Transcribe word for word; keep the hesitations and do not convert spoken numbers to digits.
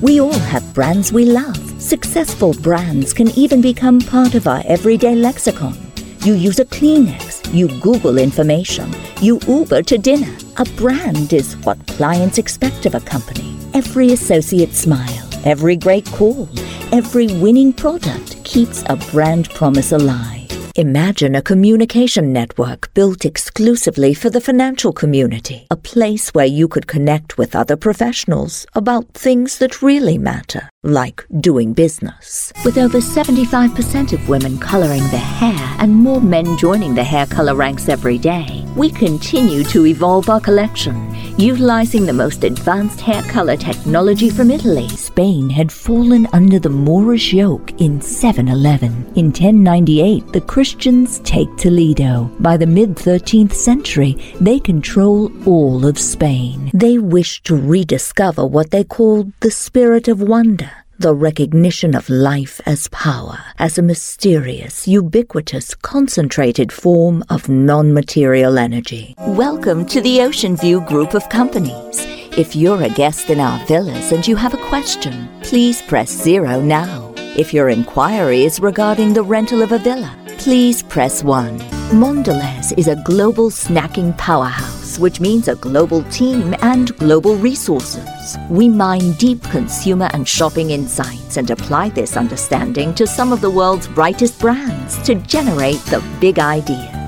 We all have brands we love. Successful brands can even become part of our everyday lexicon. You use a Kleenex, you Google information, you Uber to dinner. A brand is what clients expect of a company. Every associate smile, every great call, every winning product keeps a brand promise alive. Imagine a communication network built exclusively for the financial community, a place where you could connect with other professionals about things that really matter, like doing business. With over seventy-five percent of women coloring their hair and more men joining the hair color ranks every day, we continue to evolve our collection, utilizing the most advanced hair color technology from Italy. Spain had fallen under the Moorish yoke in seven eleven. In ten ninety-eight, the Christians take Toledo. By the mid-thirteenth century, they control all of Spain. They wish to rediscover what they called the spirit of wonder, the recognition of life as power, as a mysterious, ubiquitous, concentrated form of non-material energy. Welcome to the Ocean View Group of Companies. If you're a guest in our villas and you have a question, please press zero now. If your inquiry is regarding the rental of a villa, please press one. Mondelez is a global snacking powerhouse, which means a global team and global resources. We mine deep consumer and shopping insights and apply this understanding to some of the world's brightest brands to generate the big idea.